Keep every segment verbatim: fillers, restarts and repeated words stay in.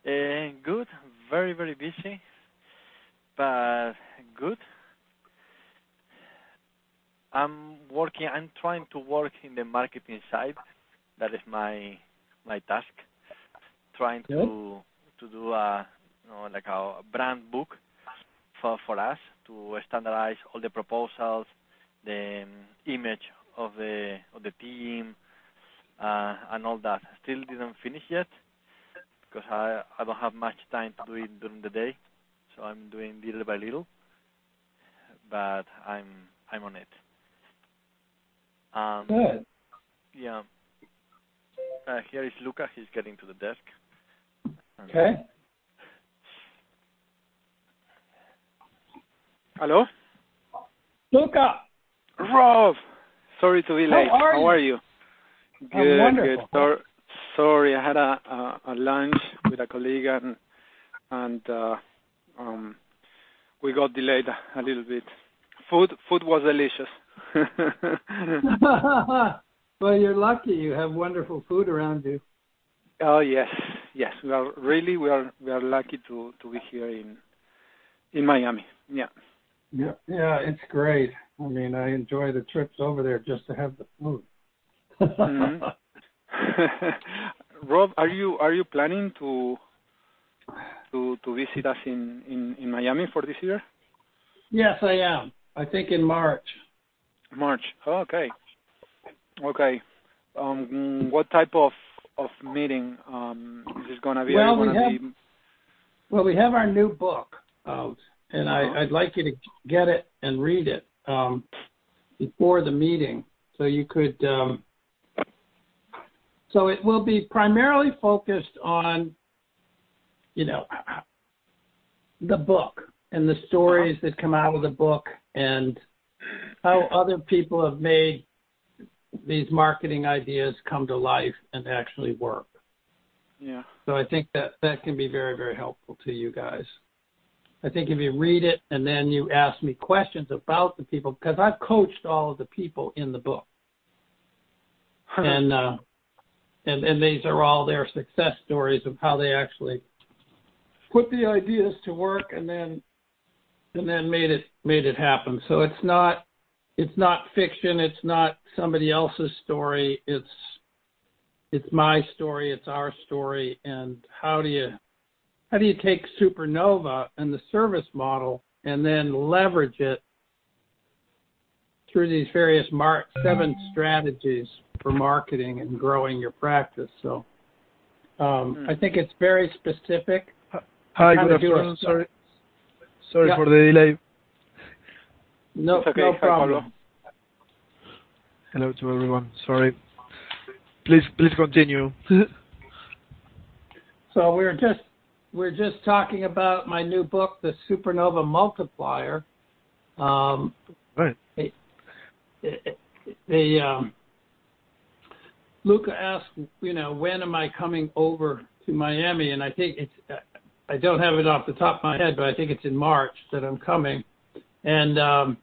Uh, good. Very, very busy, but good. I'm working. I'm trying to work in the marketing side. That is my my task. Trying Good. to to do a you know, like a brand book for for us to standardize all the proposals, the um, image of the of the team, uh, and all that. Still didn't finish yet because I I don't have much time to do it during the day, so I'm doing little by little. But I'm I'm on it. Um, Good. yeah. Uh, here is Luca. He's getting to the desk. Okay. Hello? Luca. Rob! Sorry to be late. How are How you? are you? I'm Good, wonderful. good. Sor- sorry, I had a, a, a lunch with a colleague and, and uh, um, we got delayed a, a little bit. Food, food was delicious. Well, you're lucky. You have wonderful food around you. Oh yes, yes. We are really we are we are lucky to, to be here in in Miami. Yeah. Yeah, yeah, it's great. I mean, I enjoy the trips over there just to have the food. Mm-hmm. Rob, are you are you planning to to to visit us in, in, in Miami for this year? Yes, I am. I think in March. March. Oh, okay. Okay. Um, what type of of meeting um, is this going to be? Well, are you we going to have be? well, we have our new book out, and Uh-huh. I, I'd like you to get it and read it um, before the meeting, so you could. Um, so it will be primarily focused on, you know, the book and the stories uh-huh. that come out of the book and how other people have made these marketing ideas come to life and actually work. Yeah. So I think that that can be very, very helpful to you guys. I think if you read it and then you ask me questions about the people, because I've coached all of the people in the book. and, uh, and and these are all their success stories of how they actually put the ideas to work and then and then made it made it happen. So it's not it's not fiction, it's not somebody else's story, it's it's my story, it's our story, and how do you how do you take Supernova and the service model and then leverage it through these various mar- seven strategies for marketing and growing your practice. So um, mm. I think it's very specific. Hi, good afternoon. Sorry, sorry yeah. for the delay. No, okay. no Hi, problem. Hello to everyone. Sorry. Please, please continue. So we're just we're just talking about my new book, The Supernova Multiplier. Um, right. It, it, the um, Luca asked, you know, when am I coming over to Miami? And I think it's, uh, I don't have it off the top of my head, but I think it's in March that I'm coming. And um,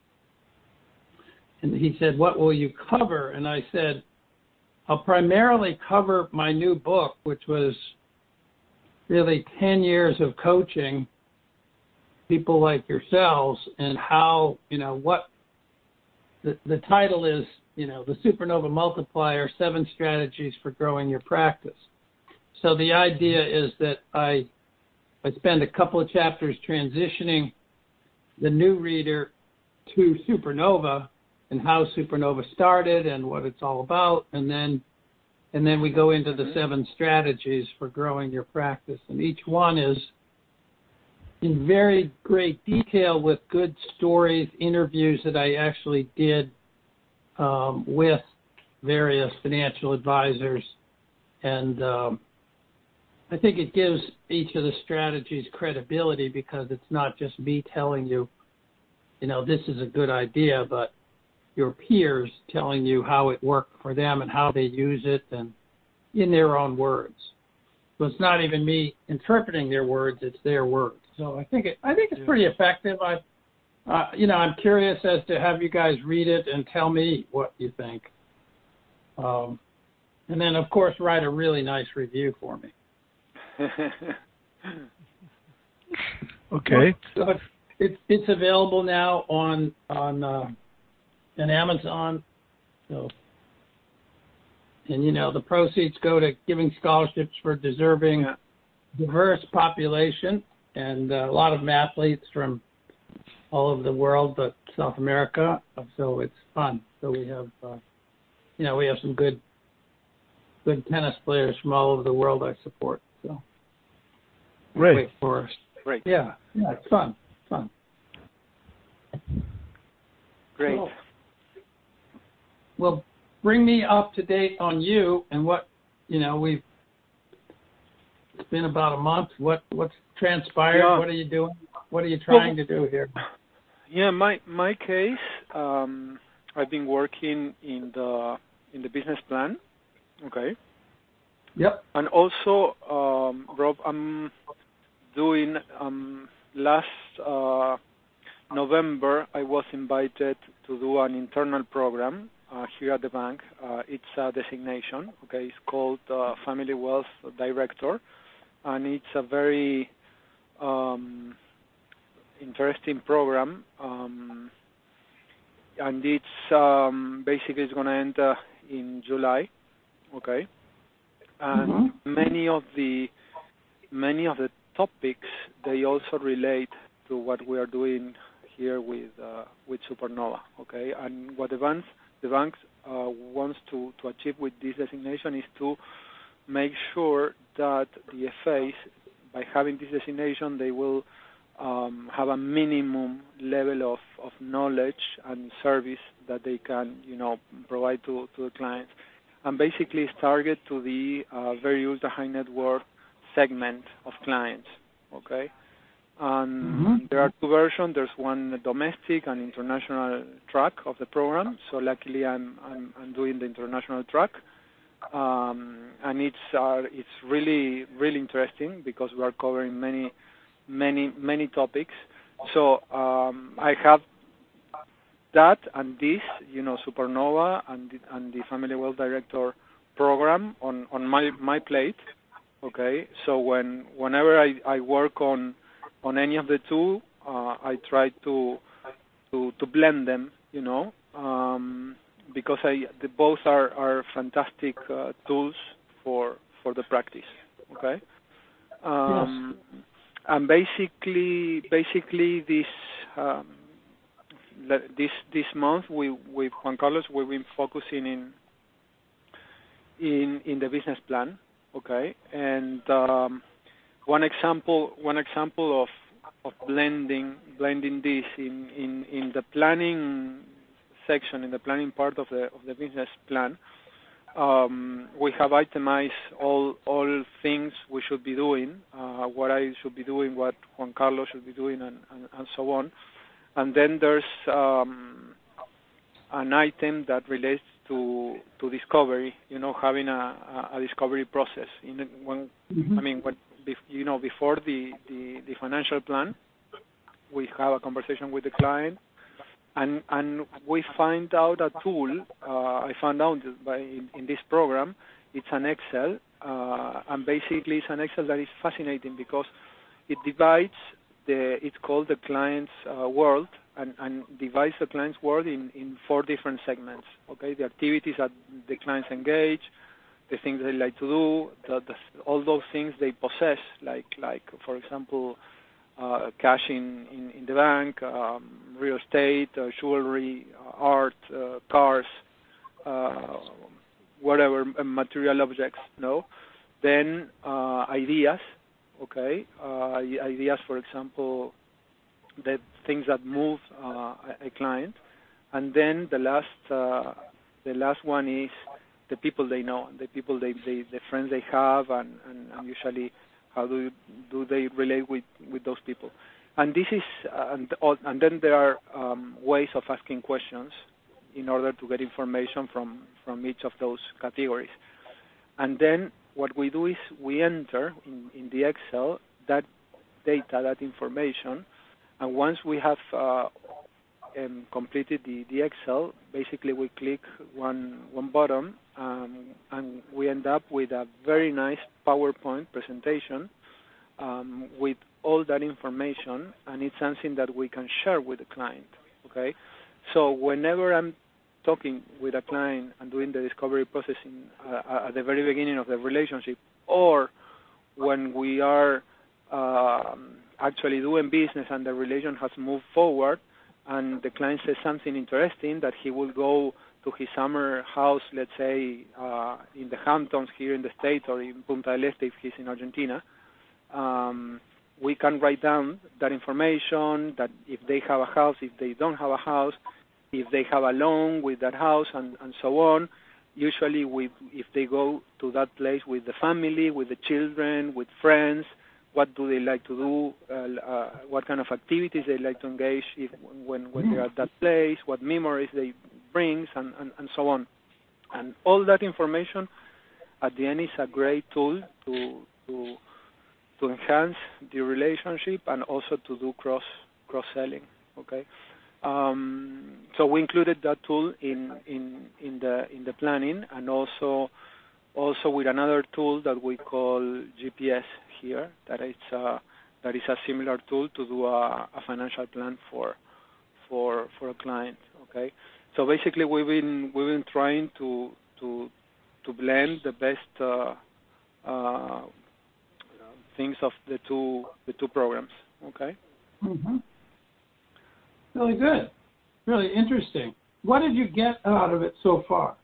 and he said, what will you cover? And I said, I'll primarily cover my new book, which was really ten years of coaching people like yourselves, and how, you know, what the, the title is, you know, The Supernova Multiplier, Seven Strategies for Growing Your Practice. So the idea is that I I spend a couple of chapters transitioning the new reader to Supernova and how Supernova started and what it's all about, and then and then we go into the seven strategies for growing your practice. And each one is in very great detail with good stories, interviews that I actually did um, with various financial advisors. And um, I think it gives each of the strategies credibility, because it's not just me telling you, you know, this is a good idea, but your peers telling you how it worked for them and how they use it, and in their own words. So it's not even me interpreting their words; it's their words. So I think it, I think it's pretty effective. I, uh, you know, I'm curious as to have you guys read it and tell me what you think. Um, and then, of course, write a really nice review for me. Okay. So it's, it's it's available now on on uh, on Amazon. So, and you know the proceeds go to giving scholarships for deserving, yeah. diverse population, and uh, a lot of athletes from all over the world, but South America. So it's fun. So we have, uh, you know, we have some good, good tennis players from all over the world I support. So great. Wake Forest. Great. Yeah, yeah, it's fun. It's fun. Great. So, well, bring me up to date on you and what, you know, we've, it's been about a month. What What's transpired? Yeah. What are you doing? What are you trying well, to do here? Yeah, my my case, um, I've been working in the in the business plan, okay. Yep. And also, um, Rob, I'm doing um, last uh, November. I was invited to do an internal program uh, here at the bank. Uh, it's a designation, okay. It's called uh, Family Wealth Director, and it's a very um, interesting program, um, and it's um, basically it's going to end uh, in July, okay. And Mm-hmm. many of the many of the topics they also relate to what we are doing here with uh, with Supernova, okay. And what the banks the banks uh, wants to to achieve with this designation is to make sure that the F As, by having this designation, they will um, have a minimum level of, of knowledge and service that they can, you know, provide to, to the clients. And basically it's targeted to the uh, very ultra high net worth segment of clients, okay? And Mm-hmm. there are two versions. There's one domestic and international track of the program. So luckily I'm, I'm, I'm doing the international track. Um, and it's uh, it's really really interesting because we are covering many many many topics. So um, I have that and this, you know, Supernova and the, and the Family Wealth Director program on, on my my plate. Okay, so when whenever I, I work on on any of the two, uh, I try to to to blend them, you know. Um, because I the, both are, are fantastic uh, tools for for the practice. Okay, um, Yes. and basically basically this um, this this month we with Juan Carlos we've been focusing in in in the business plan. Okay, and um, one example one example of of blending blending this in, in, in the planning section, in the planning part of the of the business plan, um, we have itemized all all things we should be doing, uh, what I should be doing, what Juan Carlos should be doing, and, and, and so on. And then there's um, an item that relates to to discovery, you know, having a, a discovery process. In when Mm-hmm. I mean, when you know, before the, the, the financial plan, we have a conversation with the client, and and we find out a tool. Uh, I found out by in, in this program, it's an Excel, uh, and basically it's an Excel that is fascinating because it divides the. It's called the client's uh, world, and, and divides the client's world in, in four different segments. Okay, the activities that the clients engage, the things they like to do, the, the, all those things they possess, like like for example. Uh, cash in, in, in the bank, um, real estate, uh, jewelry, uh, art, uh, cars, uh, whatever, uh, material objects, no? Then uh, ideas, okay? Uh, ideas, for example, the things that move uh, a, a client. And then the last uh, the last one is the people they know, the people they, they the friends they have, and, and, and usually how do you, do they relate with, with those people? And this is uh, and and then there are um, ways of asking questions in order to get information from, from each of those categories. And then what we do is we enter in, in the Excel that data, that information, and once we have uh, um, completed the, the Excel, basically we click one one button um, and we end up with a very nice PowerPoint presentation um, with all that information, and it's something that we can share with the client, okay? So whenever I'm talking with a client and doing the discovery process in, uh, at the very beginning of the relationship, or when we are um, actually doing business and the relation has moved forward and the client says something interesting that he will go to his summer house, let's say uh, in the Hamptons here in the States or in Punta del Este if he's in Argentina, um, we can write down that information, that if they have a house, if they don't have a house, if they have a loan with that house, and, and so on. Usually we, if they go to that place with the family, with the children, with friends, what do they like to do, uh, uh, what kind of activities they like to engage if, when, when they're at that place, what memories they bring, and, and, and so on. And all that information at the end is a great tool to to to enhance the relationship and also to do cross cross selling. Okay, um, so we included that tool in in in the in the planning, and also also with another tool that we call G P S here. That is uh, that is a similar tool to do a, a financial plan for for for a client. Okay, so basically we've been we've been trying to to to blend the best uh, uh, things of the two the two programs. Okay. Mm-hmm. Really good. Really interesting. What did you get out of it so far?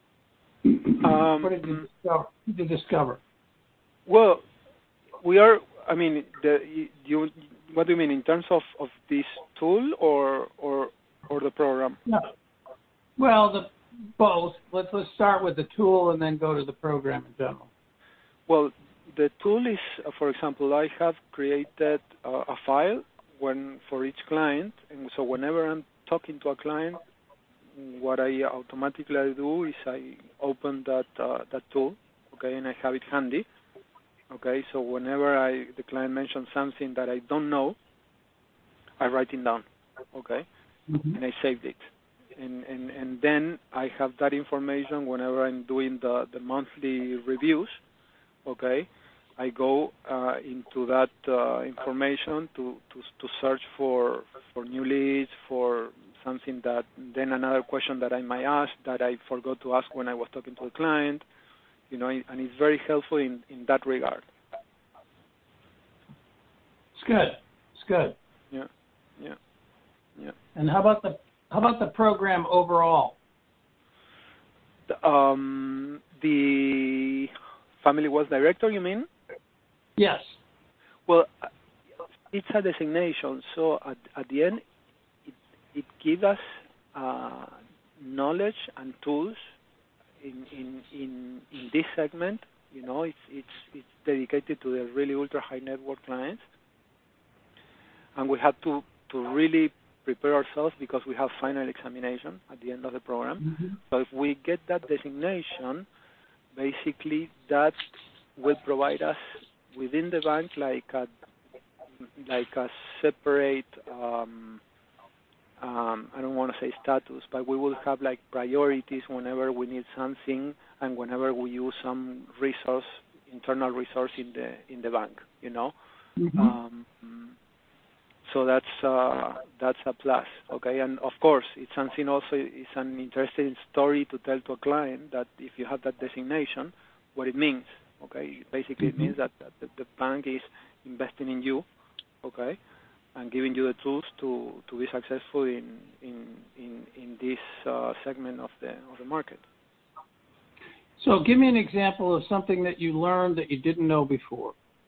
Um, what did you discover? What did you discover? Well, we are. I mean, the you. What do you mean in terms of, of this tool or or or the program? Yeah. Well, the both. Let's let's start with the tool and then go to the program in general. Well, the tool is, uh, for example, I have created uh, a file when for each client, and so whenever I'm talking to a client, what I automatically do is I open that uh, that tool, okay, and I have it handy, okay. So whenever I the client mentions something that I don't know, I write it down, okay, mm-hmm. and I saved it, and, and and then I have that information whenever I'm doing the the monthly reviews, okay. I go uh, into that uh, information to, to to search for for new leads, for something that then another question that I might ask that I forgot to ask when I was talking to the client, you know, and it's very helpful in, in that regard. It's good. It's good. Yeah, yeah, yeah. And how about the how about the program overall? The, um, the Family Wealth Director, you mean? Yes. Well, it's a designation, so at, at the end, it, it gives us uh, knowledge and tools in, in in in this segment. You know, it's it's it's dedicated to the really ultra high net worth clients, and we have to to really prepare ourselves because we have final examination at the end of the program. Mm-hmm. So if we get that designation, basically that will provide us within the bank like a like a separate um, um, I don't want to say status, but we will have like priorities whenever we need something and whenever we use some resource, internal resource in the in the bank, you know. Mm-hmm. Um, so that's uh, that's a plus, okay. And of course, it's something also it's an interesting story to tell to a client that if you have that designation, what it means. Okay, basically mm-hmm. it means that, that the, the bank is investing in you, okay, and giving you the tools to, to be successful in in in, in this uh, segment of the of the market. So, give me an example of something that you learned that you didn't know before.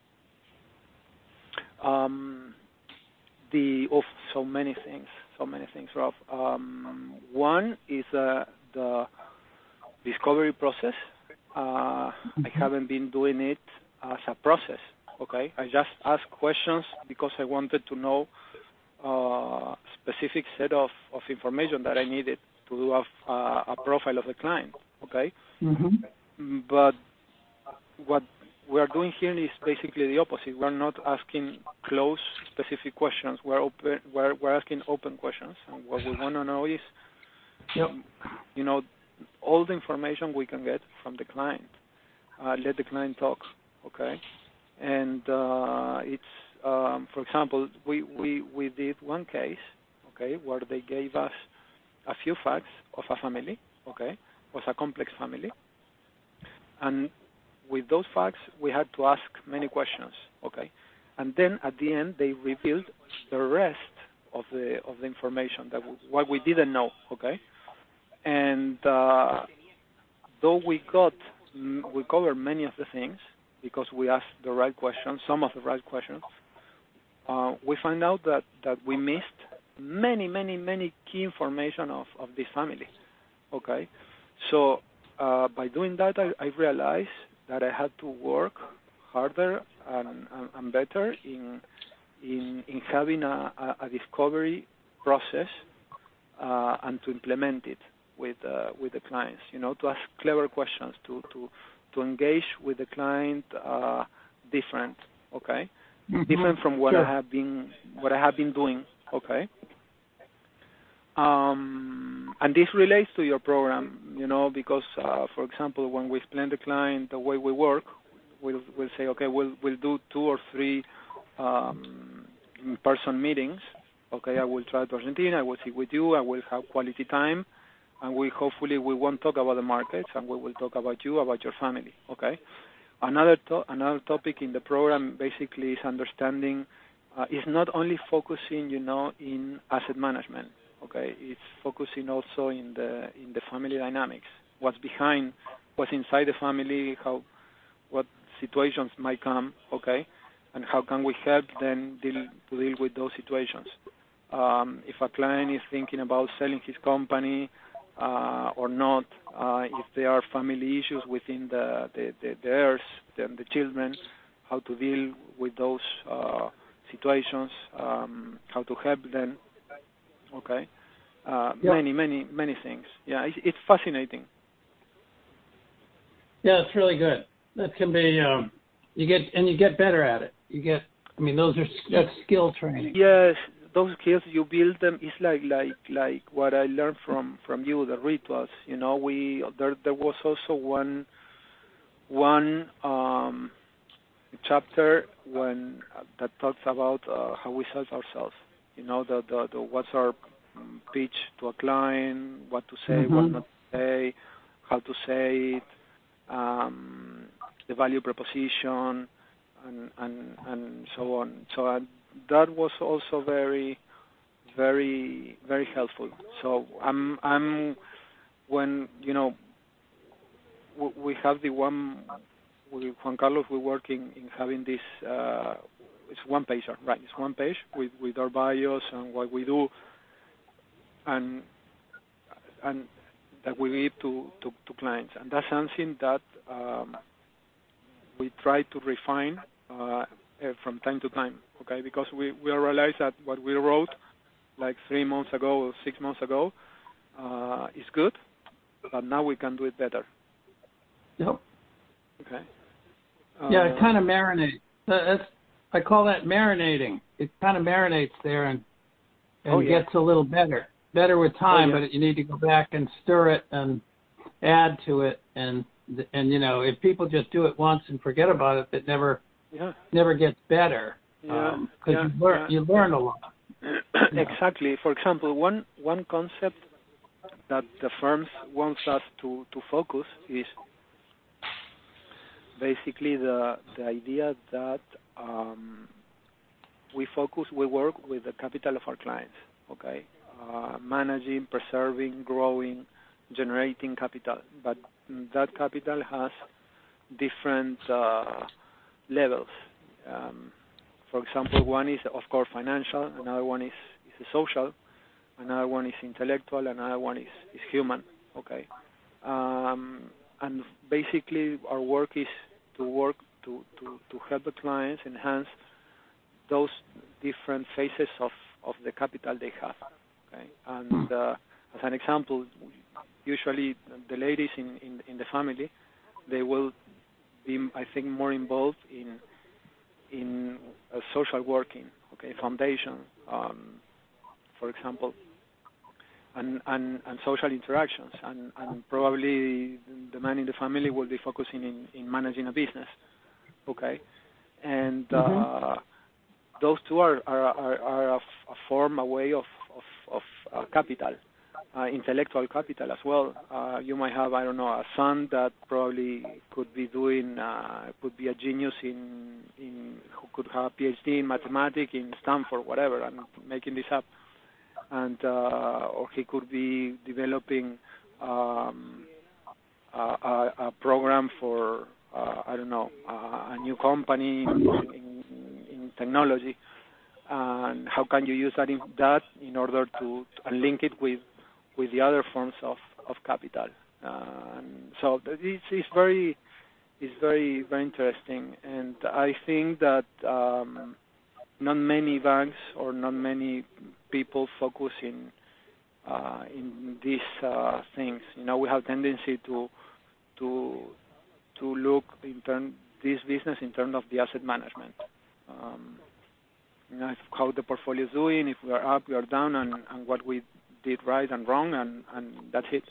Um, the of so many things, so many things, Rob. Um, one is uh, the discovery process. Uh, I haven't been doing it as a process, okay? I just ask questions because I wanted to know a uh, specific set of, of information that I needed to do a, a profile of the client, okay? Mm-hmm. But what we are doing here is basically the opposite. We're not asking close specific questions. We're open. We're, we're asking open questions, and what we want to know is, yep. you know, all the information we can get from the client. Uh, let the client talk, okay? And uh, it's, um, for example, we, we, we did one case, okay, where they gave us a few facts of a family, okay? It was a complex family. And with those facts, we had to ask many questions, okay? And then at the end, they revealed the rest of the of the information, that w- what we didn't know, okay? And uh, though we got, we covered many of the things because we asked the right questions, some of the right questions, uh, we found out that, that we missed many, many, many key information of, of this family, okay? So uh, by doing that, I, I realized that I had to work harder and, and, and better in in in having a, a, a discovery process uh, and to implement it with uh, with the clients. You know, to ask clever questions, to to to engage with the client uh, different, okay, mm-hmm. different from what sure. I have been what I have been doing, okay. Um, and this relates to your program, you know, because, uh, for example, when we explain to the client the way we work, we'll, we'll say, okay, we'll, we'll do two or three um, in-person meetings. Okay, I will try to Argentina, I will sit with you, I will have quality time, and we hopefully we won't talk about the markets, and we will talk about you, about your family, okay? Another, to- another topic in the program basically is understanding, uh, is not only focusing, you know, in asset management. Okay, it's focusing also in the in the family dynamics. What's behind, what's inside the family, how, what situations might come. Okay, and how can we help them deal to deal with those situations? Um, if a client is thinking about selling his company uh, or not, uh, if there are family issues within the the, the, the heirs, the, the children, how to deal with those uh, situations, um, how to help them. Okay, uh, yep. many, many, many things. Yeah, it's, it's fascinating. Yeah, it's really good. That can be, um, you get, and you get better at it. You get, I mean, those are that's skill training. Yes, those skills you build them. It's like, like, like what I learned from, from you, the rituals. You know, we there there was also one, one um, chapter when uh, that talks about uh, how we sell ourselves. You know, the, the, the what's our pitch to a client, what to say, mm-hmm. what not to say, how to say it, um, the value proposition, and and, and so on. So uh, that was also very, very, very helpful. So I'm I'm when you know w- we have the one with Juan Carlos, we're working in having this. Uh, It's one pager, right? It's one page with, with our bios and what we do, and and that we give to, to, to clients. And that's something that um, we try to refine uh, from time to time, okay? Because we, we realize that what we wrote like three months ago or six months ago uh, is good, but now we can do it better. Yep. Okay. Yeah, uh, it kind of marinates. That's I call that marinating. It kind of marinates there and and oh, yeah. gets a little better, better with time. Oh, yeah. But you need to go back and stir it and add to it. And and you know, if people just do it once and forget about it, it never yeah. never gets better. Yeah. Um, 'cause yeah. you learn yeah. you learn a lot. Exactly. Yeah. For example, one one concept that the firms want us to, to focus is basically the the idea that um, we focus, we work with the capital of our clients, okay? Uh, managing, preserving, growing, generating capital. But that capital has different uh, levels. Um, for example, one is, of course, financial, another one is, is social, another one is intellectual, another one is, is human, okay? Um, and basically our work is to work to, to, to help the clients enhance those different phases of, of the capital they have. Okay, and uh, as an example, usually the ladies in, in, in the family, they will be, I think, more involved in in uh, social working. Okay, foundation, um, for example, and, and, and social interactions, and, and probably the man in the family will be focusing in, in managing a business. Okay, and Mm-hmm. uh, those two are are, are, are a, a form, a way of of, of uh, capital, uh, intellectual capital as well. Uh, you might have, I don't know, a son that probably could be doing, uh, could be a genius in in who could have a PhD in mathematics in Stanford, whatever. I'm making this up, and uh, or he could be developing um, a, a, a program for. Uh, I don't know, uh, a new company in, in, in technology, and how can you use that in, that in order to, to link it with with the other forms of, of capital? Uh, and so it's, it's very it's very very interesting, and I think that um, not many banks or not many people focus in uh, in these uh, things. You know, we have tendency to to to look in term this business in terms of the asset management. Um, you know, how the portfolio is doing, if we are up, we are down, and, and what we did right and wrong, and, and that's it.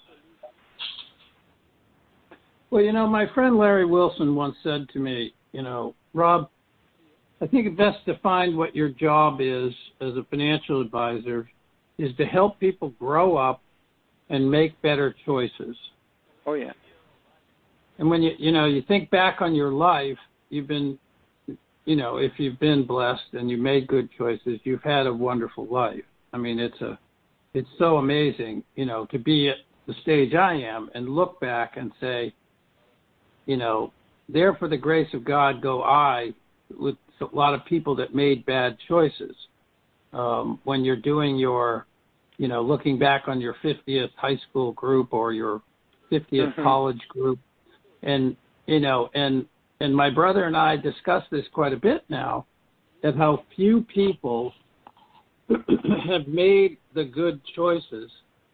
Well, you know, my friend Larry Wilson once said to me, you know, Rob, I think it's best to find what your job is as a financial advisor is to help people grow up and make better choices. Oh, yeah. And when you, you know, you think back on your life, you've been, you know, if you've been blessed and you made good choices, you've had a wonderful life. I mean, it's a, it's so amazing, you know, to be at the stage I am and look back and say, you know, there for the grace of God go I, with a lot of people that made bad choices. Um, when you're doing your, you know, looking back on your fiftieth high school group or your fiftieth Mm-hmm. college group, and, you know, and, and my brother and I discuss this quite a bit now, of how few people have made the good choices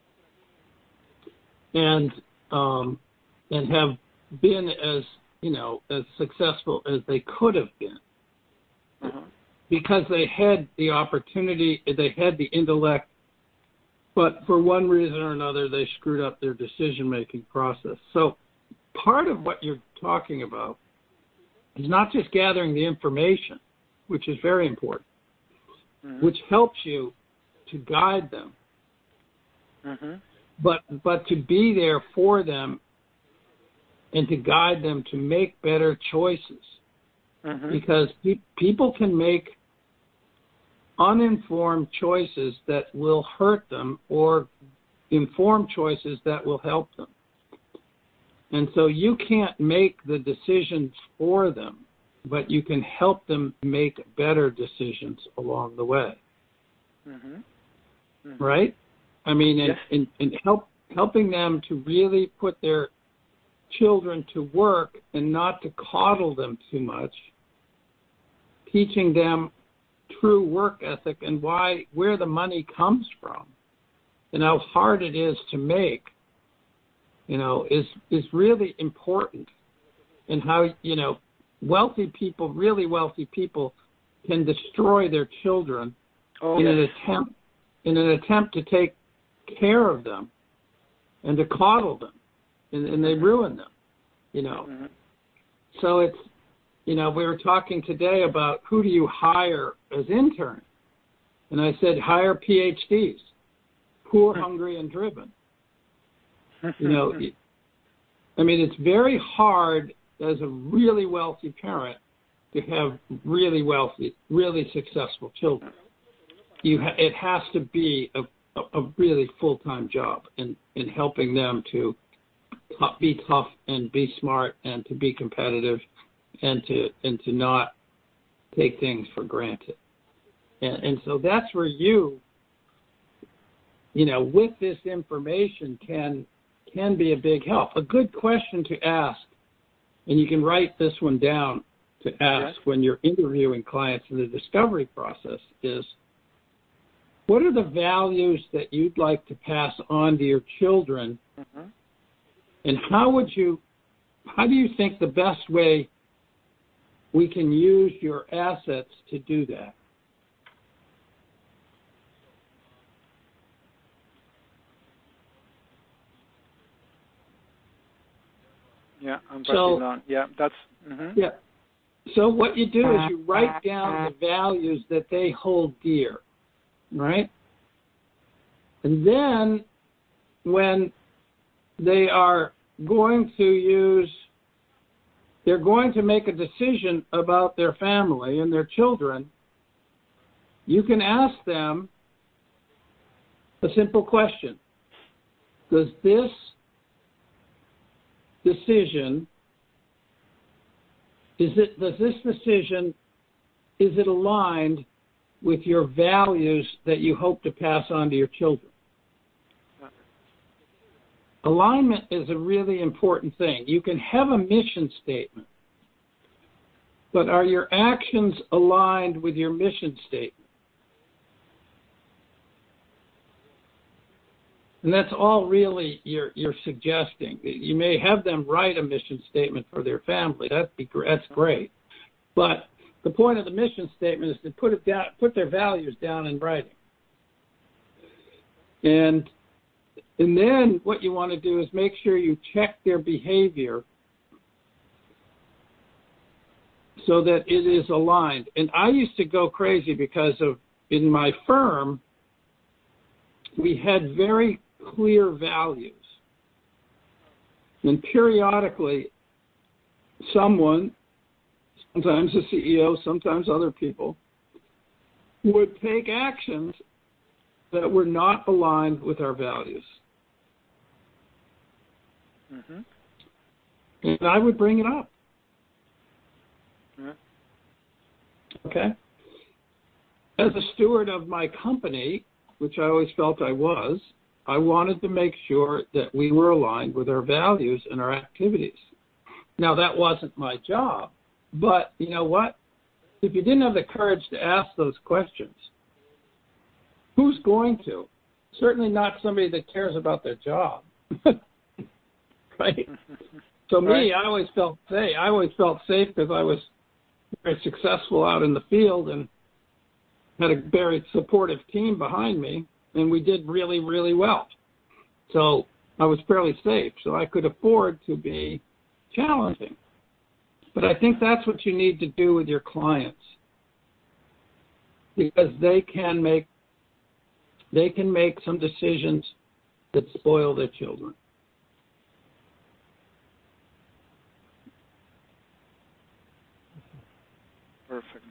and um, and have been as, you know, as successful as they could have been. Uh-huh. Because they had the opportunity, they had the intellect, but for one reason or another, they screwed up their decision-making process. So part of what you're talking about is not just gathering the information, which is very important, Mm-hmm. which helps you to guide them, Mm-hmm. but but to be there for them and to guide them to make better choices. Mm-hmm. Because pe- people can make uninformed choices that will hurt them or informed choices that will help them. And so you can't make the decisions for them, but you can help them make better decisions along the way. Mm-hmm. Mm-hmm. Right? I mean, and, Yes. and, and help, helping them to really put their children to work and not to coddle them too much, teaching them true work ethic and why, where the money comes from and how hard it is to make, you know, is, is really important. And how, you know, wealthy people, really wealthy people can destroy their children Oh, in yes. an attempt, in an attempt to take care of them and to coddle them, and, and they ruin them, you know. Mm-hmm. So it's, you know, we were talking today about who do you hire as interns, and I said hire P H Ds, poor, hungry, and driven. You know, I mean, it's very hard as a really wealthy parent to have really wealthy, really successful children. You ha- it has to be a, a, a really full-time job in, in helping them to t- be tough and be smart and to be competitive and to and to not take things for granted. And, and so that's where you, you know, with this information can can be a big help. A good question to ask, and you can write this one down to ask Yes. when you're interviewing clients in the discovery process is, what are the values that you'd like to pass on to your children, Mm-hmm. and how would you, how do you think the best way we can use your assets to do that? Yeah, I'm So- writing down. Yeah, that's. Mm-hmm. Yeah. So what you do is you write down the values that they hold dear, right? And then when they are going to use, they're going to make a decision about their family and their children, you can ask them a simple question. Does this decision Is it, does this decision, is it aligned with your values that you hope to pass on to your children? Alignment is a really important thing. You can have a mission statement, but are your actions aligned with your mission statement? And that's all really you're, you're suggesting. You may have them write a mission statement for their family. That'd be, that's great. But the point of the mission statement is to put it down, put their values down in writing. And and then what you want to do is make sure you check their behavior so that it is aligned. And I used to go crazy because of, in my firm, we had very clear values. And periodically, someone, sometimes the C E O, sometimes other people, would take actions that were not aligned with our values. Mm-hmm. And I would bring it up. Yeah. Okay? As a steward of my company, which I always felt I was, I wanted to make sure that we were aligned with our values and our activities. Now, that wasn't my job, but you know what? If you didn't have the courage to ask those questions, who's going to? Certainly not somebody that cares about their job. Right? So me, Right. I always felt safe. I always felt safe because I was very successful out in the field and had a very supportive team behind me. And we did really, really well. So I was fairly safe. So I could afford to be challenging. But I think that's what you need to do with your clients, because they can make they can make some decisions that spoil their children. Perfect.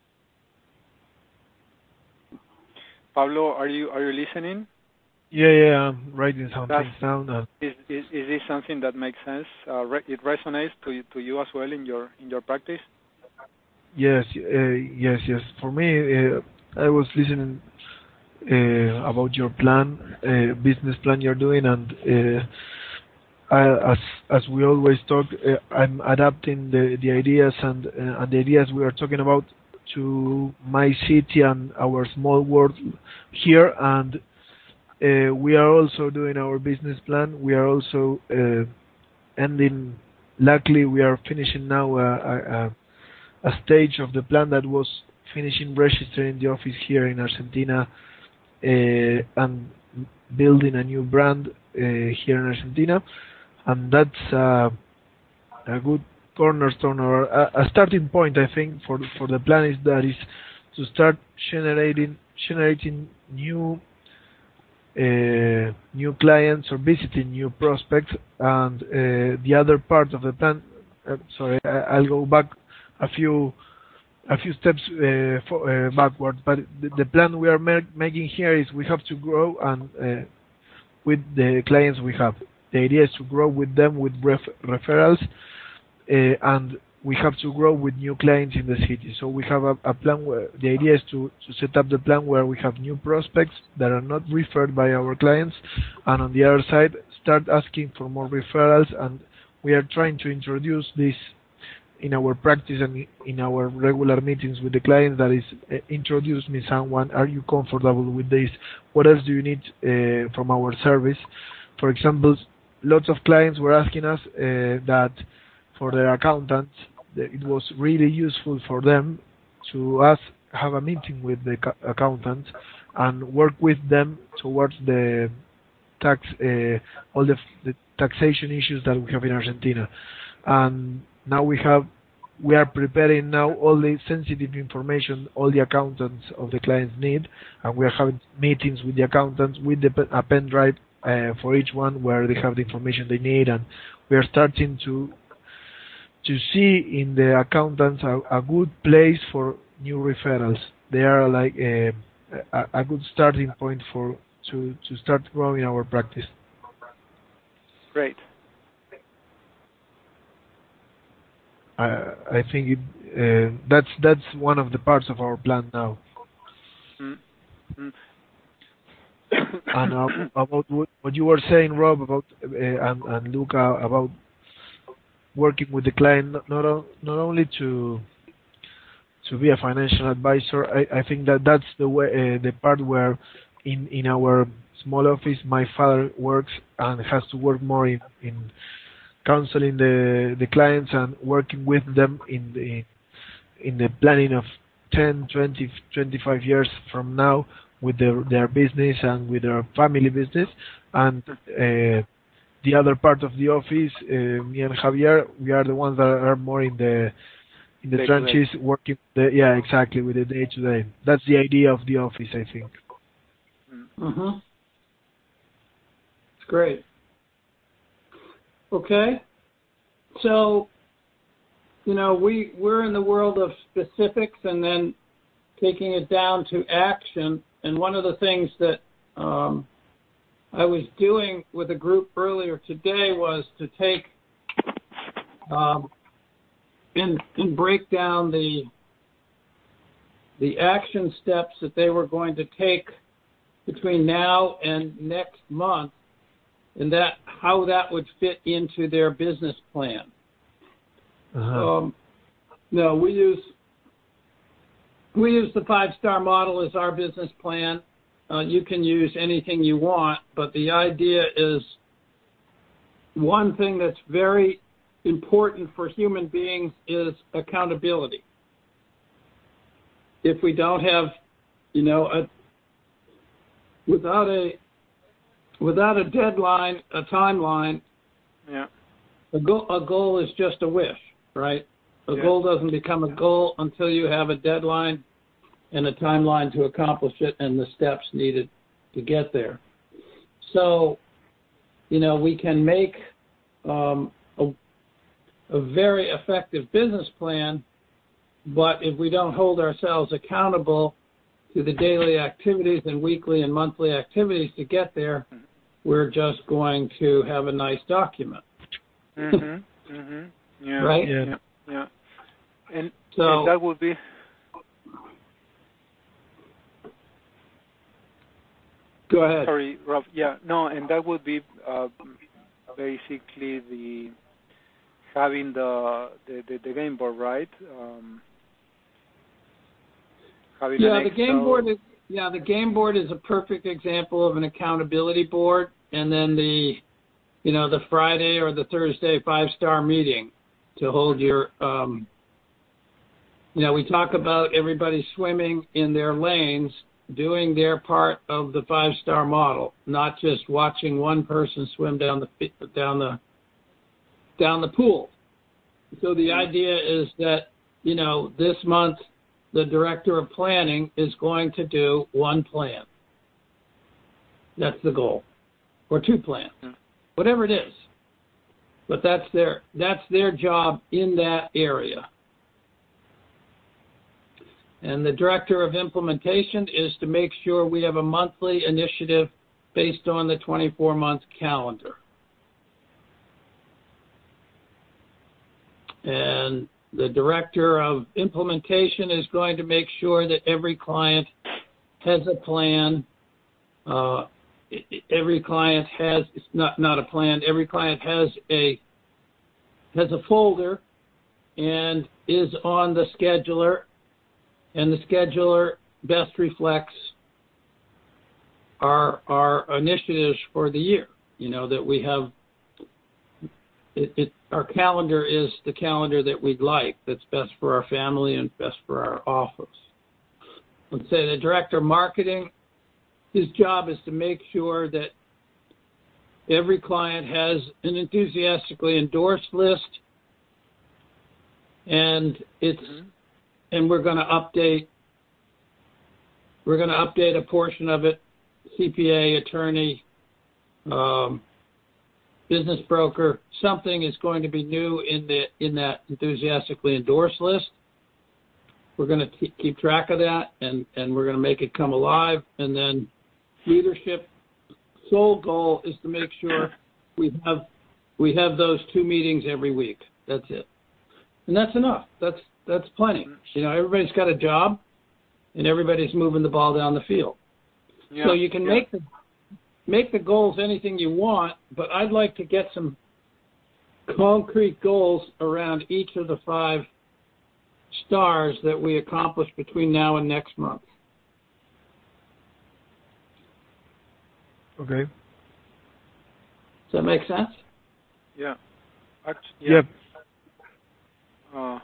Pablo, are you are you listening? Yeah, yeah, I'm writing some That's- things down. And Is, is is this something that makes sense? Uh, re- it resonates to you, to you as well in your in your practice? yes, uh, yes, yes. For me, uh, I was listening uh, about your plan, uh, business plan you're doing, and uh, I, as as we always talk, uh, I'm adapting the the ideas and uh, and the ideas we are talking about to my city and our small world here, and uh, we are also doing our business plan. We are also uh, ending. Luckily, we are finishing now a, a, a stage of the plan that was finishing registering the office here in Argentina uh, and building a new brand uh, here in Argentina, and that's uh, a good cornerstone or a, a starting point, I think, for for the plan is that is to start generating generating new uh, new clients or visiting new prospects. And uh, the other part of the plan, uh, sorry, I, I'll go back a few a few steps uh, for, uh, backward. But the, the plan we are ma- making here is we have to grow and uh, with the clients we have. The idea is to grow with them with ref- referrals. Uh, and we have to grow with new clients in the city. So we have a, a plan where the idea is to, to set up the plan where we have new prospects that are not referred by our clients, and on the other side start asking for more referrals. And we are trying to introduce this in our practice and in our regular meetings with the clients. That is, uh, introduce me someone. Are you comfortable with this? What else do you need uh, from our service? For example, lots of clients were asking us uh, that for their accountants, it was really useful for them to us have a meeting with the accountant and work with them towards the tax, uh, all the, the taxation issues that we have in Argentina. and now we have we are preparing now all the sensitive information all the accountants of the clients need, and we are having meetings with the accountants with the, a pen drive uh, for each one where they have the information they need, and we are starting to to see in the accountants a, a good place for new referrals. They are like a, a, a good starting point for to, to start growing our practice. Great. I I think it, uh, that's that's one of the parts of our plan now. Mm. Mm. And uh, about what, what you were saying, Rob, about uh, and, and Luca about working with the client, not not, o- not only to to be a financial advisor. I, I think that that's the way uh, the part where in in our small office my father works and has to work more in in counseling the the clients and working with them in the in the planning of ten, twenty, twenty-five years from now with their their business and with their family business. And uh, the other part of the office, uh, me and Javier, we are the ones that are more in the in the Day to trenches, working the yeah exactly with the day to day. That's the idea of the office, I think. Mm-hmm. It's great. Okay. So, you know, we, we're in the world of specifics and then taking it down to action. And one of the things that um, I was doing with a group earlier today was to take um, and, and break down the the action steps that they were going to take between now and next month, and that how that would fit into their business plan. Uh-huh. Um, no, we use we use the five-star model as our business plan. Uh, you can use anything you want, but the idea is one thing that's very important for human beings is accountability. If we don't have, you know, a without a without a deadline, a timeline, Yeah. a goal, a goal is just a wish, right? A Yeah. goal doesn't become a goal until you have a deadline and a timeline to accomplish it and the steps needed to get there. So, you know, we can make um, a, a very effective business plan, but if we don't hold ourselves accountable to the daily activities and weekly and monthly activities to get there, we're just going to have a nice document. Mhm. Mhm. Yeah. Right? Yeah. Yeah. Yeah. And, So and that would be. go ahead. Sorry, Rob. Yeah. No, and that would be uh, basically the having the the, the, the game board, right? Um, having Yeah, an the Excel. game board is yeah, the game board is a perfect example of an accountability board, and then the you know, the Friday or the Thursday five-star meeting to hold your um you know, we talk about everybody swimming in their lanes, doing their part of the five-star model, not just watching one person swim down the down the down the pool. So the idea is that, you know, this month the director of planning is going to do one plan. That's the goal. Or two plans. Whatever it is. But that's their that's their job in that area. And the director of implementation is to make sure we have a monthly initiative based on the twenty-four month calendar. And the director of implementation is going to make sure that every client has a plan. Uh, every client has it's not not a plan. Every client has a has a folder and is on the scheduler, and the scheduler best reflects our our initiatives for the year. You know that we have. It, it, our calendar is the calendar that we'd like, that's best for our family and best for our office. Let's say the director of marketing, his job is to make sure that every client has an enthusiastically endorsed list and it's Mm-hmm. and we're going to update. We're going to update a portion of it. C P A, attorney, um, business broker. Something is going to be new in the in that enthusiastically endorsed list. We're going to keep track of that, and, and we're going to make it come alive. And then leadership sole goal is to make sure we have we have those two meetings every week. That's it, and that's enough. That's that's plenty. You know, everybody's got a job, and everybody's moving the ball down the field. Yeah, so you can yeah. make the make the goals anything you want, but I'd like to get some concrete goals around each of the five stars that we accomplish between now and next month. Okay. Does that make sense? Yeah. Act- yeah. Yep. Uh,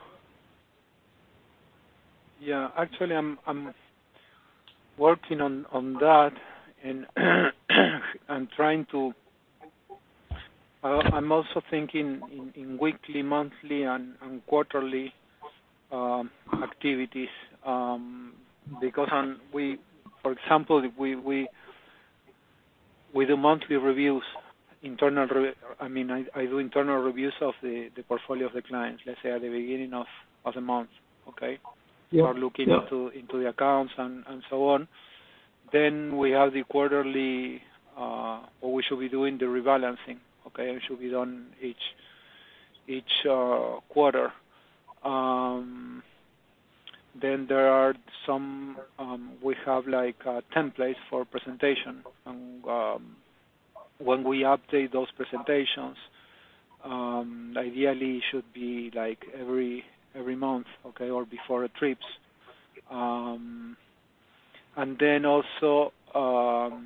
yeah. Actually, I'm I'm working on, on that, and I'm trying to. Uh, I'm also thinking in, in weekly, monthly, and, and quarterly um, activities um, because on we, for example, we we we do monthly reviews. Internal, re- I mean, I, I do internal reviews of the, the portfolio of the clients. Let's say at the beginning of, of the month, okay. Yep. Start looking Yep. into into the accounts and, and so on. Then we have the quarterly, uh, what we should be doing, the rebalancing. Okay, it should be done each each uh, quarter. Um, then there are some. Um, we have like uh, templates for presentation, and um, when we update those presentations, um, ideally it should be like every every month, okay, or before the trips. Um, and then also um,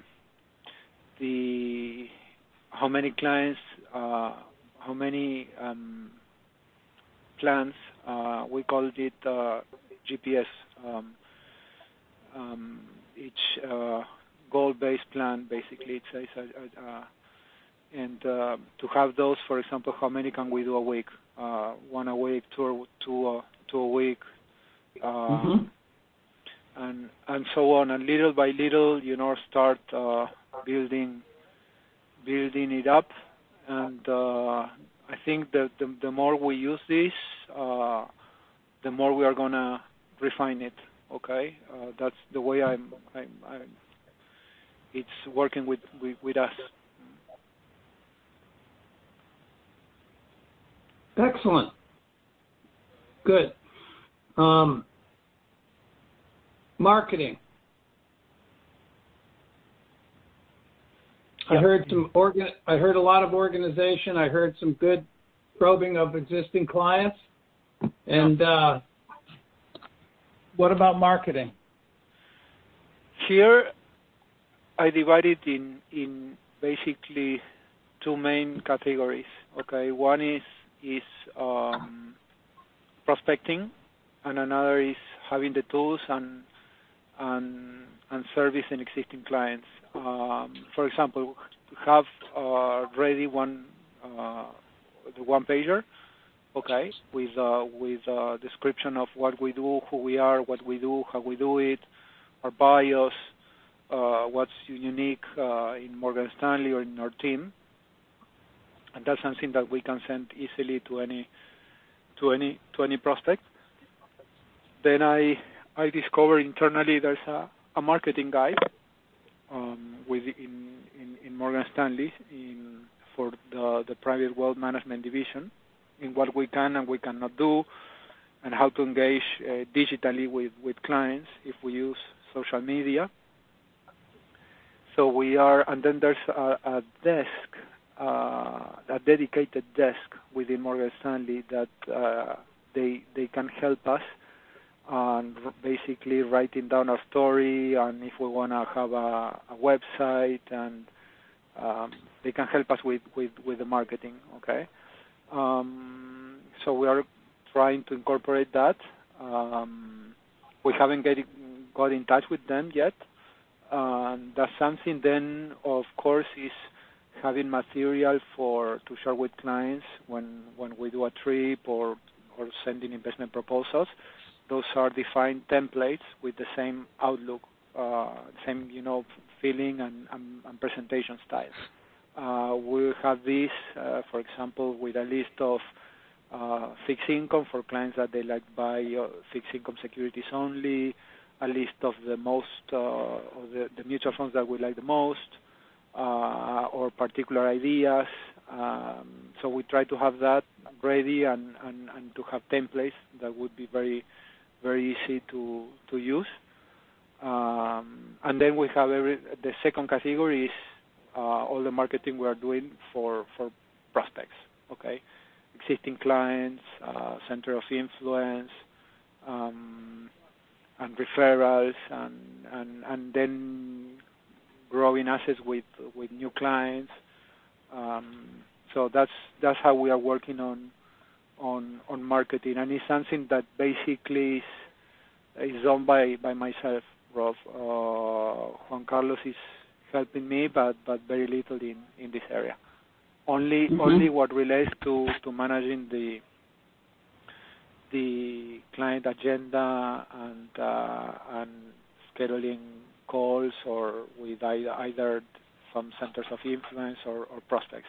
the how many clients, uh, how many um, plans, uh, we called it uh, G P S, um, um, each uh, goal-based plan, basically. It's, it's a, a, a, and uh, to have those, for example, how many can we do a week? Uh, one a week, two, two, uh, two a week, uh, Mm-hmm. and and so on. And little by little, you know, start uh, building building it up. And uh, I think that the, the more we use this, uh, the more we are gonna refine it. Okay, uh, that's the way I'm. I'm, I'm it's working with, with with us. Excellent. Good. Um, marketing. I Yeah. heard some organ. I heard a lot of organization. I heard some good probing of existing clients. And uh, what about marketing? Here, I divide it in in basically two main categories. Okay, one is is um, prospecting, and another is having the tools and and and servicing existing clients. Um, for example, we have uh, ready one uh, the one pager, okay, with uh, with a description of what we do, who we are, what we do, how we do it, our bios, uh, what's unique uh, in Morgan Stanley or in our team, and that's something that we can send easily to any to any to any prospect. Then I I discovered internally there's a, a marketing guide um, with in, in in Morgan Stanley in for the the private wealth management division, in what we can and we cannot do, and how to engage uh, digitally with, with clients if we use social media. So we are, and then there's a, a desk, uh, a dedicated desk within Morgan Stanley that uh, they they can help us on basically writing down our story, and if we want to have a, a website, and um, they can help us with, with, with the marketing, okay? Um, so we are trying to incorporate that. Um, we haven't get, got in touch with them yet. Um, that's something then, of course, is having material for to share with clients when, when we do a trip or or sending investment proposals. Those are defined templates with the same outlook, uh, same you know feeling and, and, and presentation style. Uh, we have this, uh, for example, with a list of uh, fixed income for clients that they like buy uh, fixed income securities only, a list of the most uh, of the, the mutual funds that we like the most, uh, or particular ideas. Um, so we try to have that ready and, and, and to have templates that would be very very easy to to use. Um, and then we have every, the second category is uh, all the marketing we are doing for, for prospects, okay? Existing clients, uh, center of influence, um, and referrals, and, and and then growing assets with with new clients. Um, so that's that's how we are working on on on marketing, and it's something that basically is is done by by myself, Rob. Uh, Juan Carlos is helping me, but but very little in in this area. Only mm-hmm. only what relates to to managing the the client agenda and uh, and scheduling calls or with either, either some centers of influence or, or prospects.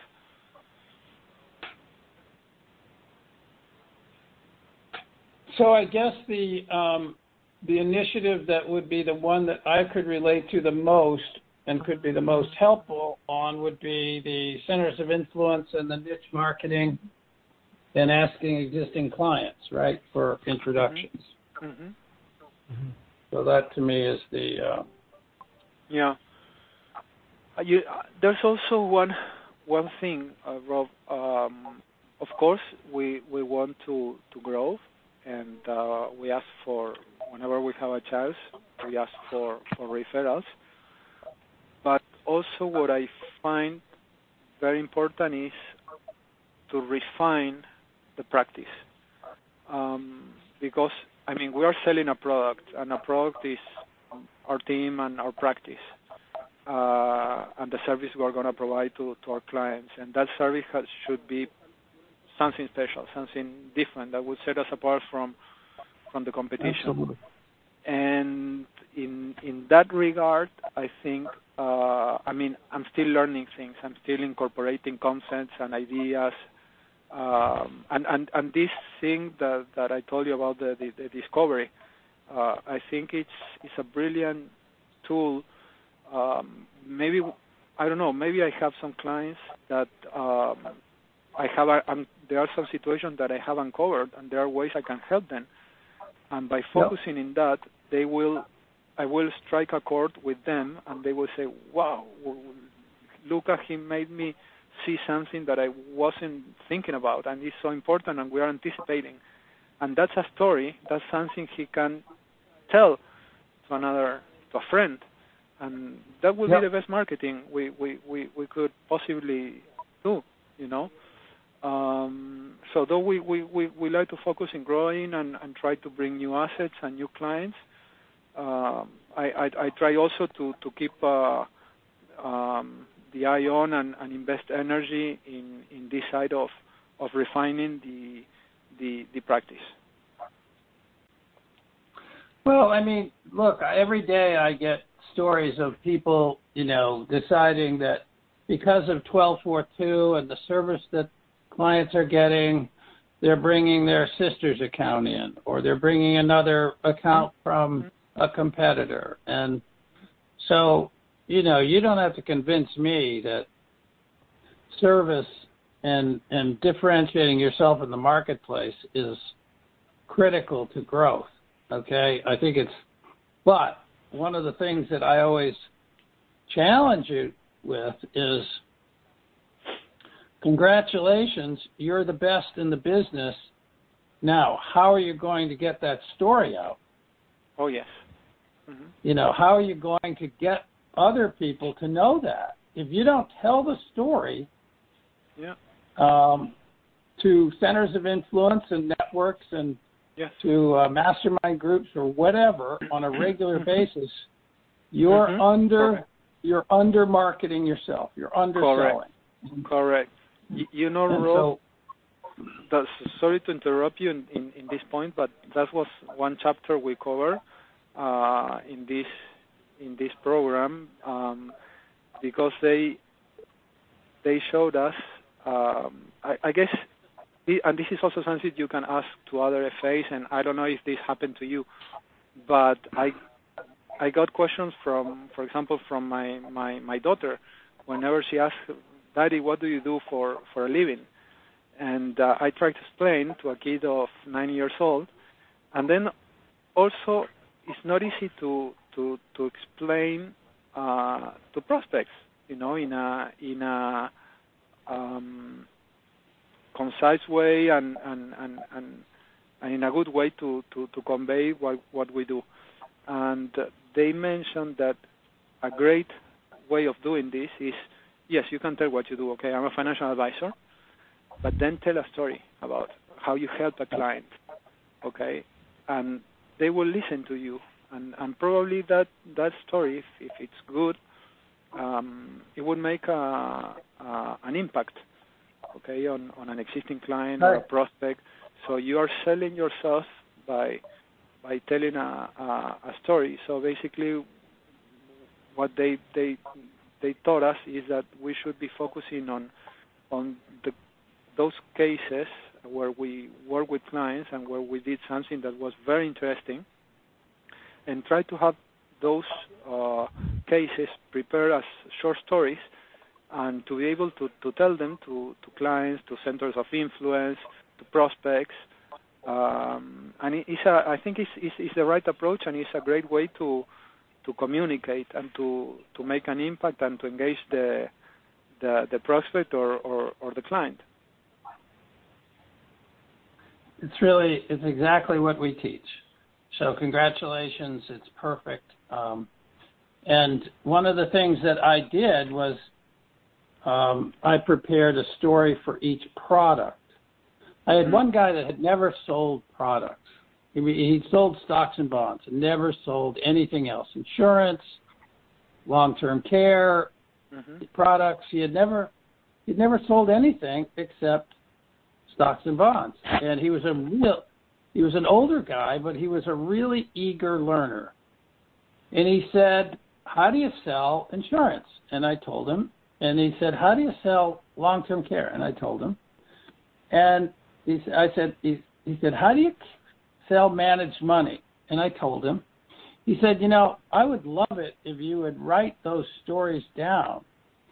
So I guess the um, the initiative that would be the one that I could relate to the most and could be the most helpful on would be the centers of influence and the niche marketing and asking existing clients, right, for introductions. Mm-hmm. Mm-hmm. So that to me is the... Uh, yeah. Uh, you, uh, there's also one one thing, uh, Rob. Um, of course, we, we want to, to grow, and uh, we ask for, whenever we have a chance, we ask for, for referrals. But also what I find very important is to refine the practice. Um, because, I mean, we are selling a product, and a product is our team and our practice, uh, and the service we are going to provide to, to our clients. And that service has, should be something special, something different that would set us apart from from the competition. Absolutely. And in in that regard, I think, uh, I mean, I'm still learning things. I'm still incorporating concepts and ideas. Um, and, and, and this thing that, that I told you about, the, the, the discovery, uh, I think it's it's a brilliant tool. Um, maybe, I don't know, maybe I have some clients that um, I have, a, um, there are some situations that I have uncovered, and there are ways I can help them. And by focusing yep. in that, they will, I will strike a chord with them, and they will say, wow, Luca, he made me see something that I wasn't thinking about, and it's so important, and we are anticipating. And that's a story, that's something he can tell to another, to a friend. And that would yep. be the best marketing we, we, we, we could possibly do, you know. Um, so though we, we, we, we like to focus in growing and, and try to bring new assets and new clients, um, I, I, I try also to, to keep uh, um, the eye on and, and invest energy in, in this side of, of refining the, the the practice. Well, I mean, look, every day I get stories of people, you know, deciding that because of twelve forty-two and the service that clients are getting, they're bringing their sister's account in, or they're bringing another account from a competitor. And so, you know, you don't have to convince me that service and and differentiating yourself in the marketplace is critical to growth, okay? I think it's, but one of the things that I always challenge you with is, congratulations, you're the best in the business. Now, how are you going to get that story out? Oh, yes. Mm-hmm. You know, how are you going to get other people to know that? If you don't tell the story yeah. um, to centers of influence and networks and yes. to uh, mastermind groups or whatever on a regular basis, you're mm-hmm. under Correct. you're under marketing yourself. You're underselling. Correct. Correct. You, you know, and Rob, so, that's, sorry to interrupt you in, in, in this point, but that was one chapter we covered uh, in this in this program um, because they they showed us. Um, I, I guess, and this is also something you can ask to other F As, and I don't know if this happened to you, but I I got questions from, for example, from my, my, my daughter whenever she asks, Daddy, what do you do for, for a living? And uh, I try to explain to a kid of nine years old, and then also it's not easy to to to explain uh, to prospects, you know, in a in a um, concise way and and, and, and and in a good way to, to, to convey what what we do. And uh, they mentioned that a great way of doing this is, yes, you can tell what you do. Okay, I'm a financial advisor. But then tell a story about how you help a client, okay? And they will listen to you. And, and probably that, that story, if, if it's good, um, it would make a, a, an impact, okay, on, on an existing client or a prospect. So you are selling yourself by by telling a, a, a story. So basically what they, they, they taught us is that we should be focusing on, on the those cases where we work with clients and where we did something that was very interesting, and try to have those uh, cases prepared as short stories and to be able to, to tell them to, to clients, to centers of influence, to prospects. Um, and it's a, I think it's, it's, it's the right approach, and it's a great way to to communicate and to, to make an impact and to engage the the, the prospect or, or, or the client. It's really, it's exactly what we teach. So congratulations, it's perfect. Um, and one of the things that I did was um, I prepared a story for each product. I had one guy that had never sold products. He, he sold stocks and bonds and never sold anything else. Insurance, long-term care, mm-hmm. products. He had never, he'd never sold anything except stocks and bonds. And he was a real, he was an older guy, but he was a really eager learner. And he said, how do you sell insurance? And I told him. And he said, how do you sell long-term care? And I told him. And he, I said, he, he said, how do you sell managed money? And I told him. He said, you know, I would love it if you would write those stories down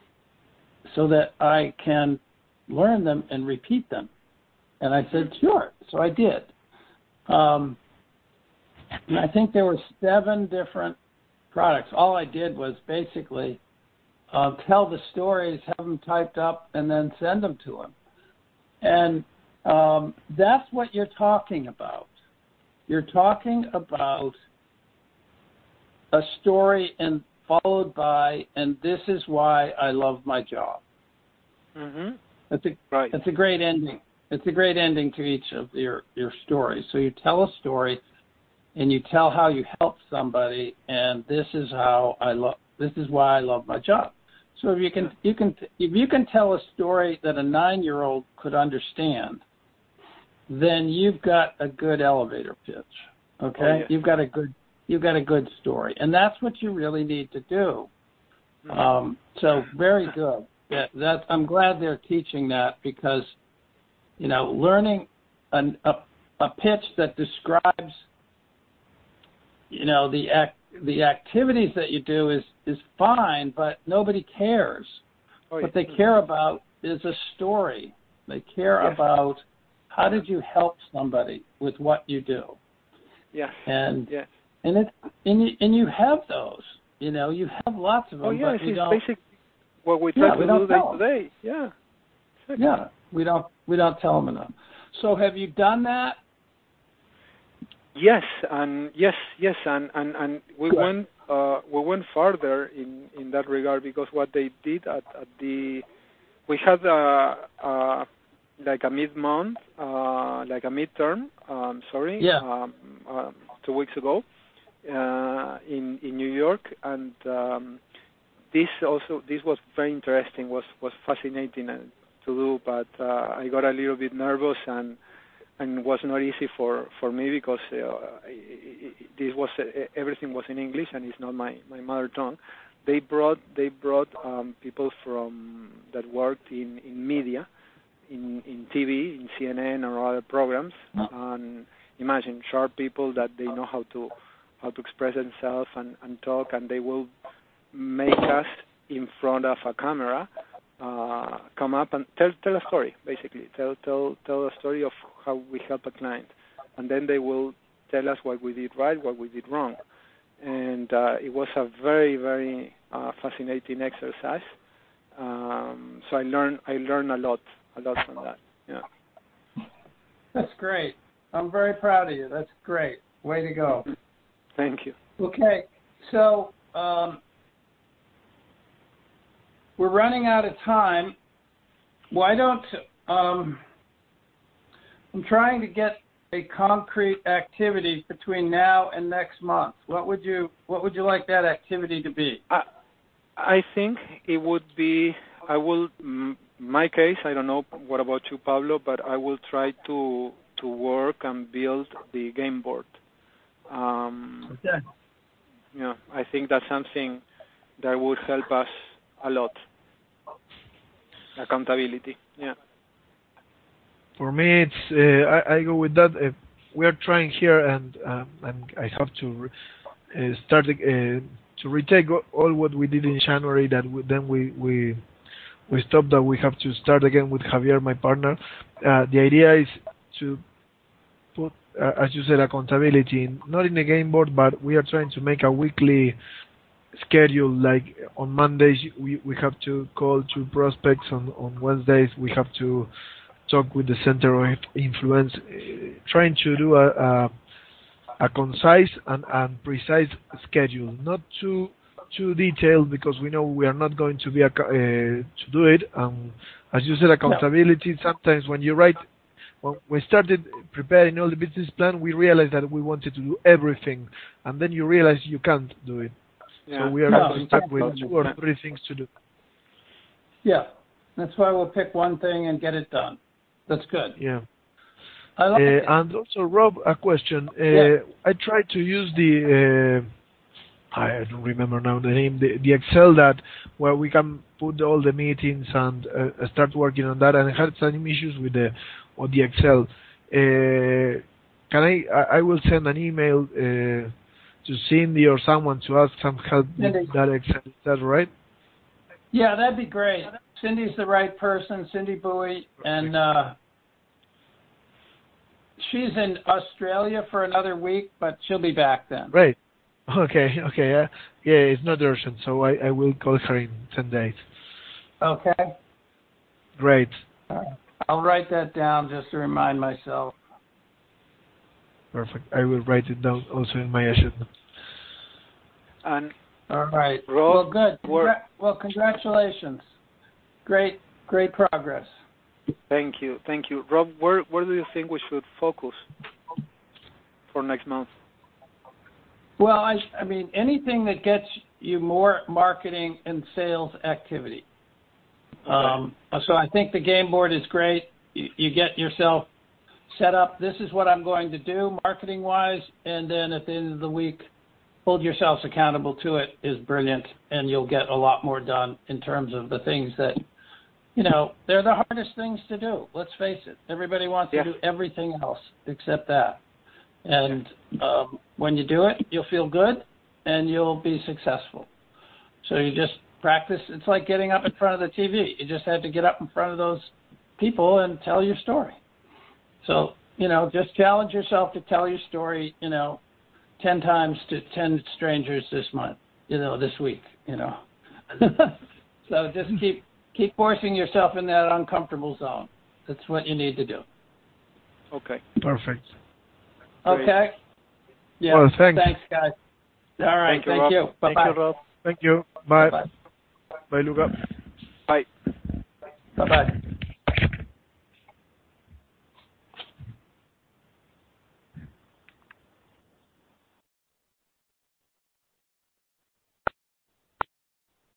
so that I can learn them and repeat them. And I said, sure. So I did. Um, and I think there were seven different products. All I did was basically uh, tell the stories, have them typed up, and then send them to him. And um, that's what you're talking about. You're talking about a story and followed by, and this is why I love my job. Mm-hmm. That's a, right. That's a great ending. It's a great ending to each of your, your stories. So you tell a story, and you tell how you help somebody, and this is how I love. This is why I love my job. So if you can, you can, if you can tell a story that a nine-year-old could understand, then you've got a good elevator pitch. Okay, oh, yeah. you've got a good, you've got a good story, and that's what you really need to do. Mm-hmm. Um, so very good. That, that I'm glad they're teaching that because. You know, learning an, a, a pitch that describes, you know, the act, the activities that you do is, is fine, but nobody cares. Oh, yeah. What they care about is a story. They care yes. about how did you help somebody with what you do. Yes. And yes. and it and you, and you have those. You know, you have lots of them. Oh yeah, but we it's don't, basic what we try yeah, to we do day to day. Yeah. Exactly. Yeah. We don't we don't tell them enough. So have you done that? Yes, and yes, yes, and and, and we Good. went uh, we went further in, in that regard because what they did at, at the we had a, a like a mid month, uh, like a midterm. Um, sorry, yeah. um, uh, two weeks ago uh, in in New York, and um, this also this was very interesting. was was fascinating and to do, but uh, I got a little bit nervous and and it was not easy for, for me because uh, it, it, this was uh, everything was in English and it's not my, my mother tongue. They brought they brought um, people from that worked in, in media, in, in T V, in C N N or other programs, and imagine sharp people that they know how to how to express themselves and, and talk, and they will make us in front of a camera uh, come up and tell tell a story, basically tell tell tell a story of how we help a client, and then they will tell us what we did right, what we did wrong. And uh, it was a very, very uh, fascinating exercise. Um, so I learned, I learned a lot, a lot from that. Yeah. That's great. I'm very proud of you. That's great. Way to go. Thank you. Okay, so um, we're running out of time. Why don't um, I'm trying to get a concrete activity between now and next month. What would you What would you like that activity to be? I, I think it would be. I will. M- my case. I don't know. What about you, Pablo? But I will try to to work and build the game board. Um, okay. Yeah, I think that's something that would help us a lot. Accountability. Yeah. For me, it's uh, I, I go with that. Uh, we are trying here, and um, and I have to uh, start uh, to retake all what we did in January. That we, then we we we stopped. That we have to start again with Javier, my partner. Uh, the idea is to put, uh, as you said, accountability in, not in a game board, but we are trying to make a weekly schedule. Like on Mondays, we we have to call to prospects. On on Wednesdays, we have to talk with the center of influence, uh, trying to do a, a, a concise and, and precise schedule, not too too detailed because we know we are not going to be a, uh, to do it. Um, as you said, accountability. No. Sometimes when you write, when we started preparing all the business plan, we realized that we wanted to do everything, and then you realize you can't do it. Yeah. So we are no, going to start with two or three things to do. Yeah, that's why we'll pick one thing and get it done. That's good. Yeah. I like uh, it. And also, Rob, a question. Uh, yeah. I tried to use the, uh, I don't remember now the name, the, the Excel that where we can put all the meetings and uh, start working on that, and I had some issues with the with the Excel. Uh, can I, I? I will send an email uh, to Cindy or someone to ask some help Cindy. with that Excel. Is that right? Yeah, that'd be great. Cindy's the right person, Cindy Bowie, and uh, she's in Australia for another week, but she'll be back then. Right. Okay, okay. Yeah, yeah it's not urgent, so I, I will call her in ten days. Okay. Great. All right. I'll write that down just to remind myself. Perfect. I will write it down also in my agenda. And all right. Rob, well, good. Congra- well, congratulations. Great, great progress. Thank you, thank you, Rob. Where where do you think we should focus for next month? Well, I I mean anything that gets you more marketing and sales activity. Okay. Um, so I think the game board is great. You, you get yourself set up. This is what I'm going to do marketing wise, and then at the end of the week, hold yourselves accountable to it is brilliant, and you'll get a lot more done in terms of the things that, you know, they're the hardest things to do. Let's face it. Everybody wants yeah. to do everything else except that. And um, when you do it, you'll feel good, and you'll be successful. So you just practice. It's like getting up in front of the T V. You just have to get up in front of those people and tell your story. So, you know, just challenge yourself to tell your story, you know, ten times to ten strangers this month, you know, this week, you know. So just keep keep forcing yourself in that uncomfortable zone. That's what you need to do. Okay. Perfect. Okay. Great. Yeah. Well, thanks. Thanks, guys. All right. Thank you. Thank you. Bye-bye. Thank you, Rob. Thank you. Bye. Bye. Bye, Luca. Bye. Bye-bye.